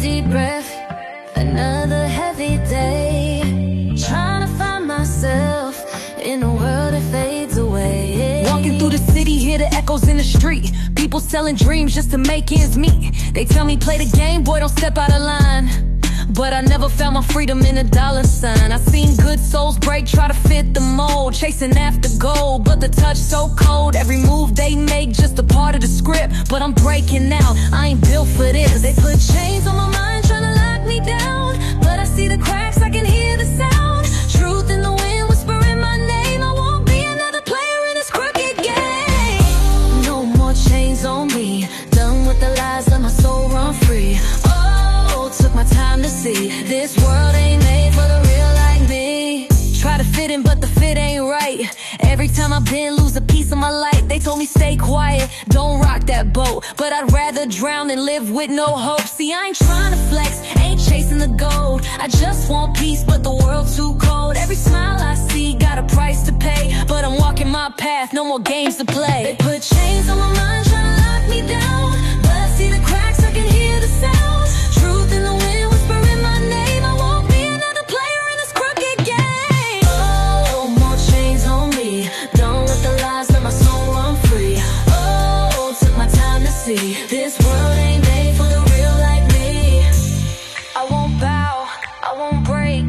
deep breath, another heavy day, trying to find myself in a world that fades away. Walking through the city, hear the echoes in the street. People selling dreams just to make ends meet. They tell me play the game, boy, don't step out of line. But I never found my freedom in a dollar sign. I seen good souls break, try to fit the mold, chasing after gold, but the touch so cold. Every move they make just a part of the script, but I'm breaking out, I ain't built for this. They put chains on my mind, trying to lock me down, but I see the cracks, I can hear the sound. Truth in the wind, whispering my name. I won't be another player in this crooked game. No more chains on me, done with the lies, let my soul run free. Took my time to see this world ain't made for the real like me. Try to fit in, but the fit ain't right. Every time I bend, lose a piece of my life. They told me stay quiet, don't rock that boat, but I'd rather drown than live with no hope. See, I ain't trying to flex, ain't chasing the gold. I just want peace, but the world's too cold. Every smile I see got a price to pay, but I'm walking my path, no more games to play. They put chains on my mind, trying to lock me down, but I see the cracks, I can hear the sound. Truth in the wind, whispering my name. I won't be another player in this crooked game. Oh, more chains on me, don't let the lies, let my soul run free. Oh, took my time to see this world ain't made for the real like me. I won't bow, I won't break,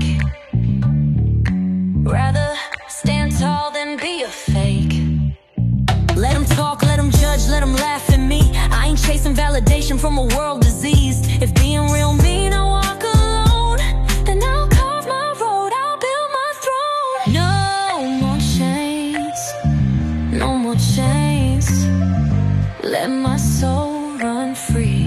rather stand tall than be a fake. Let them talk, let them judge, let them laugh at me. I ain't chasing validation from a world diseased. If being real mean I walk alone, then I'll carve my road, I'll build my throne. No more chains, no more chains. Let my soul run free.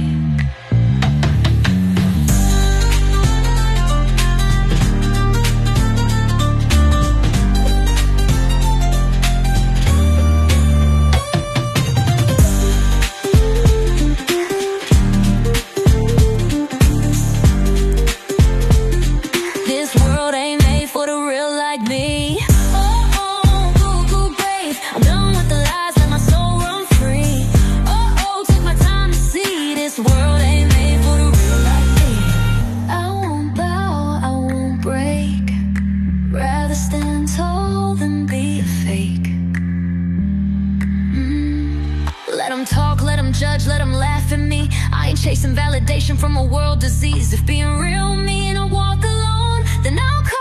Talk, let them judge, let them laugh at me. I ain't chasing validation from a world disease. If being real mean I walk alone, then I'll